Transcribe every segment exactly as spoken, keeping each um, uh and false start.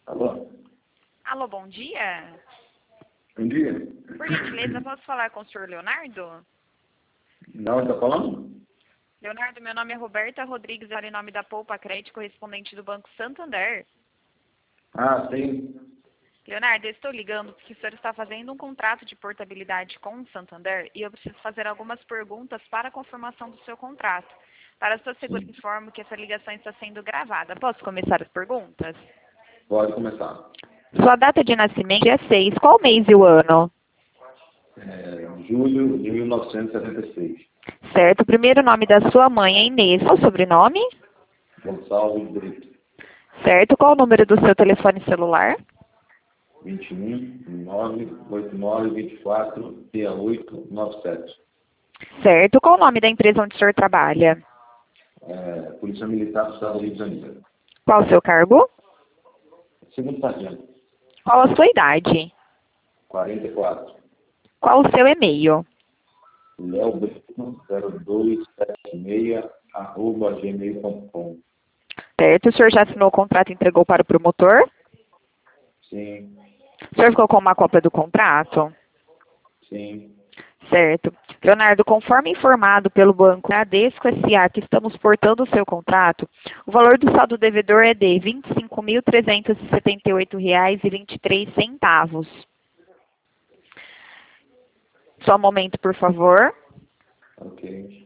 Alô? Alô, bom dia. Bom dia. Por gentileza, posso falar com o senhor Leonardo? Não, está falando? Leonardo, meu nome é Roberta Rodrigues, em nome da Poupa Crédito, correspondente do Banco Santander. Ah, sim. Leonardo, eu estou ligando porque o senhor está fazendo um contrato de portabilidade com o Santander e eu preciso fazer algumas perguntas para a confirmação do seu contrato. Para a sua segurança, Sim. informo que essa ligação está sendo gravada. Posso começar as perguntas? Pode começar. Sua data de nascimento é seis. Qual mês e o ano? É, julho de mil novecentos e setenta e seis. Certo. O primeiro nome da sua mãe é Inês. Qual o sobrenome? Gonçalves Brito. Certo. Qual o número do seu telefone celular? vinte e um, nove oito nove, vinte e quatro, seis oito nove sete. Certo. Qual o nome da empresa onde o senhor trabalha? É, Polícia Militar do Estado do Rio de Janeiro. Qual o seu cargo? Segundo sargento. Qual a sua idade? quarenta e quatro. Qual o seu e-mail? Léo Brito zero dois sete seis arroba gmail ponto com. Certo. O senhor já assinou o contrato e entregou para o promotor? Sim, O senhor ficou com uma cópia do contrato? sim. Certo. Leonardo, conforme informado pelo Banco Bradesco S A que estamos portando o seu contrato, o valor do saldo devedor é de vinte e cinco mil trezentos e setenta e oito reais e vinte e três centavos. Só um momento, por favor. Ok.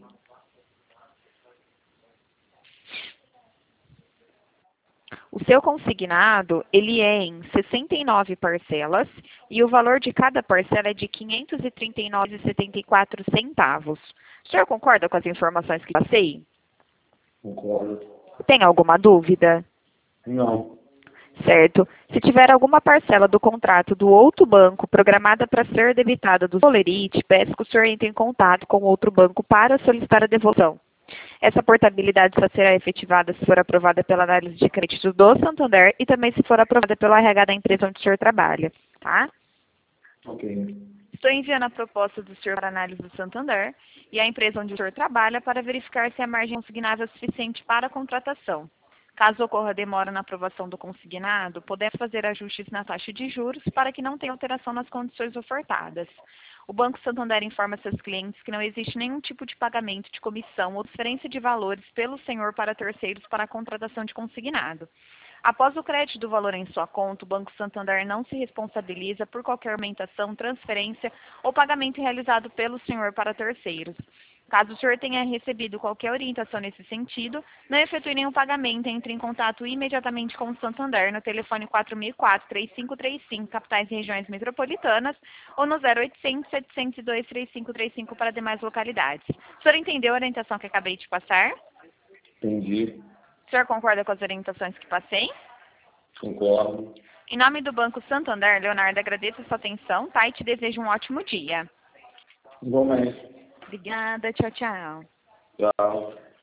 O seu consignado, ele é em sessenta e nove parcelas e o valor de cada parcela é de quinhentos e trinta e nove reais e setenta e quatro centavos. O senhor concorda com as informações que passei? Concordo. Tem alguma dúvida? Não. Certo. Se tiver alguma parcela do contrato do outro banco programada para ser debitada do Solerite, peço que o senhor entre em contato com outro banco para solicitar a devolução. Essa portabilidade só será efetivada se for aprovada pela análise de crédito do Santander e também se for aprovada pelo R H da empresa onde o senhor trabalha, tá? Ok. Estou enviando a proposta do senhor para análise do Santander e a empresa onde o senhor trabalha para verificar se a margem consignável é suficiente para a contratação. Caso ocorra demora na aprovação do consignado, podemos fazer ajustes na taxa de juros para que não tenha alteração nas condições ofertadas. O Banco Santander informa seus clientes que não existe nenhum tipo de pagamento de comissão ou transferência de valores pelo senhor para terceiros para a contratação de consignado. Após o crédito do valor em sua conta, o Banco Santander não se responsabiliza por qualquer aumentação, transferência ou pagamento realizado pelo senhor para terceiros. Caso o senhor tenha recebido qualquer orientação nesse sentido, não efetue nenhum pagamento, entre em contato imediatamente com o Santander no telefone quatro mil e quatro, três cinco três cinco, capitais e regiões metropolitanas, ou no zero oitocentos, setecentos e dois, três cinco três cinco para demais localidades. O senhor entendeu a orientação que acabei de passar? Entendi. O senhor concorda com as orientações que passei? Concordo. Em nome do Banco Santander, Leonardo, agradeço a sua atenção, tá? E te desejo um ótimo dia. Igualmente. Obrigada, tchau, tchau. Tchau.